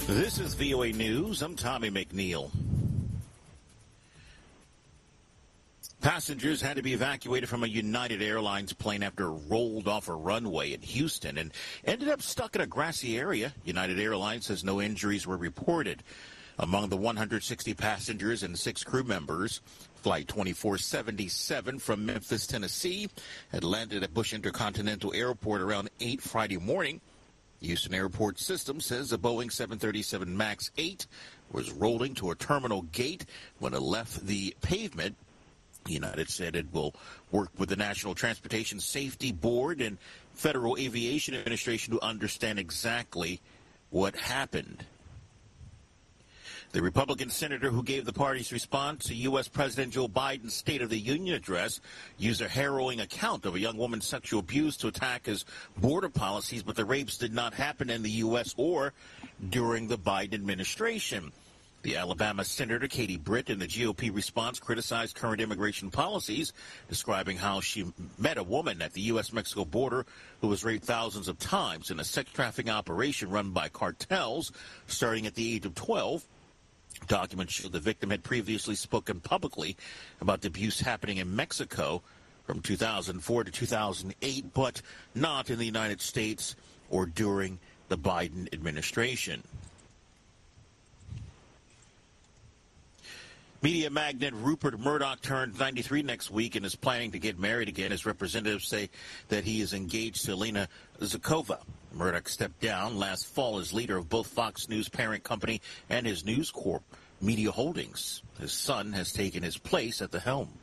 This is VOA News. I'm Tommy McNeil. Passengers had to be evacuated from a United Airlines plane after it rolled off a runway in Houston and ended up stuck in a grassy area. United Airlines says no injuries were reported. Among the 160 passengers and 6 crew members, Flight 2477 from Memphis, Tennessee, had landed at Bush Intercontinental Airport around 8 Friday morning. Houston Airport System says a Boeing 737 MAX 8 was rolling to a terminal gate when it left the pavement. United said it will work with the National Transportation Safety Board and Federal Aviation Administration to understand exactly what happened. The Republican senator who gave the party's response to U.S. President Joe Biden's State of the Union address used a harrowing account of a young woman's sexual abuse to attack his border policies, but the rapes did not happen in the U.S. or during the Biden administration. The Alabama Senator Katie Britt in the GOP response criticized current immigration policies, describing how she met a woman at the U.S.-Mexico border who was raped thousands of times in a sex trafficking operation run by cartels starting at the age of 12. Documents show the victim had previously spoken publicly about the abuse happening in Mexico from 2004 to 2008, but not in the United States or during the Biden administration. Media magnate Rupert Murdoch turns 93 next week and is planning to get married again. His representatives say that he is engaged to Elena Zakova. Murdoch stepped down last fall as leader of both Fox News parent company and his News Corp Media Holdings. His son has taken his place at the helm.